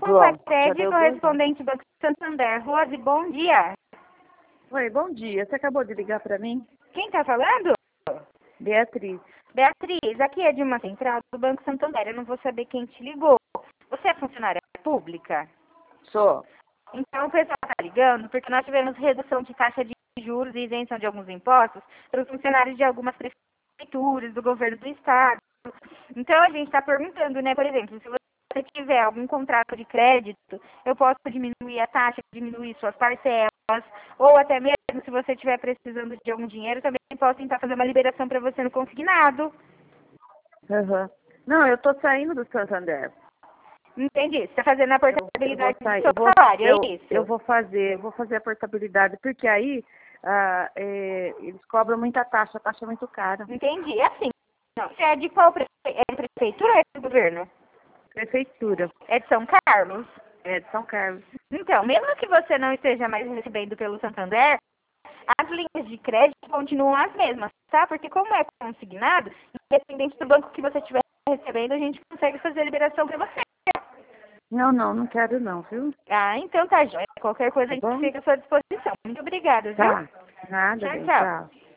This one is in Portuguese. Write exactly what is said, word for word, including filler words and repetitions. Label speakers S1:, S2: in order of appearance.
S1: com a
S2: Pronto, já
S1: sede
S2: deu
S1: correspondente do Banco Santander. Rose, bom dia.
S2: Oi, bom dia. Você acabou de ligar para mim?
S1: Quem tá falando?
S2: Beatriz.
S1: Beatriz, aqui é de uma central do Banco Santander. Eu não vou saber quem te ligou. Você é funcionária pública?
S2: Sou.
S1: Então o pessoal está ligando porque nós tivemos redução de taxa de juros e isenção de alguns impostos para os funcionários de algumas prefeituras, do governo do estado. Então a gente está perguntando, né, por exemplo, se você tiver algum contrato de crédito, eu posso diminuir a taxa, diminuir suas parcelas, ou até mesmo se você estiver precisando de algum dinheiro, também posso tentar fazer uma liberação para você no consignado.
S2: Uhum. Não, eu tô saindo do Santander.
S1: Entendi. Você está fazendo a
S2: Eu, eu
S1: portabilidade
S2: vou sair,
S1: do seu
S2: eu vou,
S1: salário,
S2: eu,
S1: é isso?
S2: eu vou fazer, eu vou fazer a portabilidade, porque aí ah, é, eles cobram muita taxa, a taxa é muito cara.
S1: Entendi. É assim. Não. Você é de qual prefe... é prefeitura ou é do governo?
S2: Prefeitura.
S1: É de São Carlos?
S2: É de São Carlos.
S1: Então, mesmo que você não esteja mais recebendo pelo Santander, as linhas de crédito continuam as mesmas, tá? Porque como é consignado, independente do banco que você estiver recebendo, a gente consegue fazer a liberação para você.
S2: Não, não, não quero não, viu?
S1: Ah, então tá, joia. Qualquer coisa
S2: Tá
S1: a gente
S2: bom?
S1: fica à sua disposição. Muito obrigada, viu?
S2: Tá. Nada,
S1: Tchau,
S2: bem,
S1: tchau.
S2: tchau.